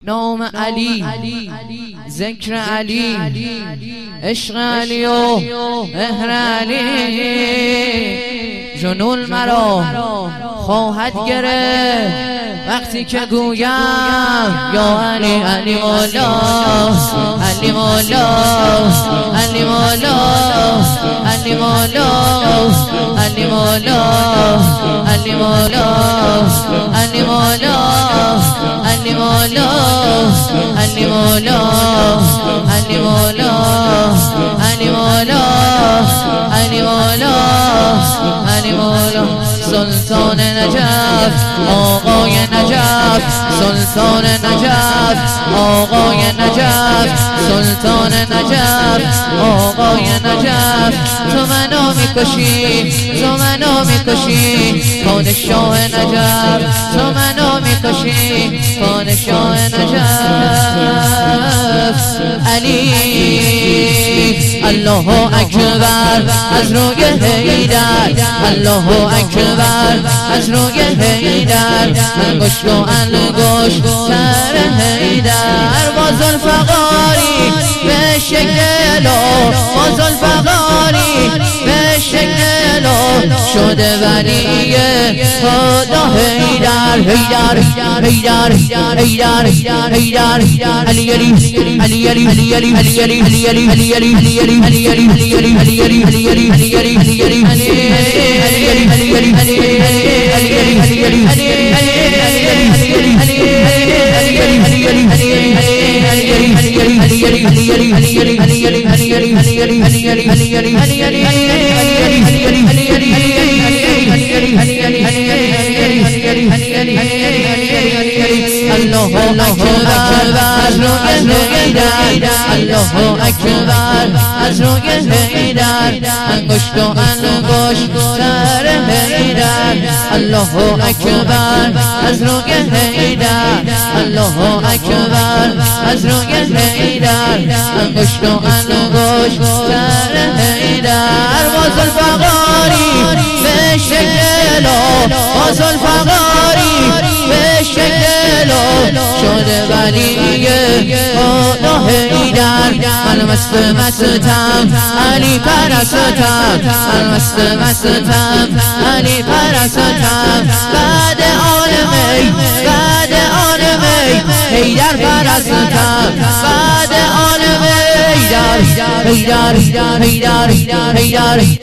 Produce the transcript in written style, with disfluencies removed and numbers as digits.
نام علی، ذکر علی، عشق علی و مهر علی جنون مرا خواهد گرفت وقتی که گویم یا علی علی مولا، علی مولا، علی مولا، علی مولا، علی مولا، علی مولا، علی مولا، علی مولا، علی مولا، علی مولا، علی مولا، علی مولا، علی مولا. سلطان نجف، آقای نجف، سلطان نجف، آقای نجف، سلطان نجف، آقای نجف. تو منو میکشی، تو منو میکشی، پادشاه نجف. تو منو میکشی، پادشاه نجف. علی الله اکبر از روی حیدر، الله اکبر از روی حیدر، انگشت و انگشت سر حیدر. با ذوالفقاری به شکل و با ذوالفقاری به شکل و شده ولی خدا حیدر، حیدر، حیدر، حیدر، حیدر. علی علی علی علی علی علی علی علی علی علی علی علی علی الله اکبر از روی حیدر، الله اکبر از روی حیدر، انگشت و انگشت سر حیدر. الله اکبر از روی حیدر، الله اکبر از روی حیدر، انگشت و انگشت سر حیدر. با ذوالفقاری به شکل و با ذوالفقاری به شکل شده ولی خدا حیدر. من مست مستم علی پرستم، من مست مستم علی پرستم. بعد آن می، بعد آن می حیدر پرستم. بعد آن می حیدر، حیدر، حیدر، حیدر.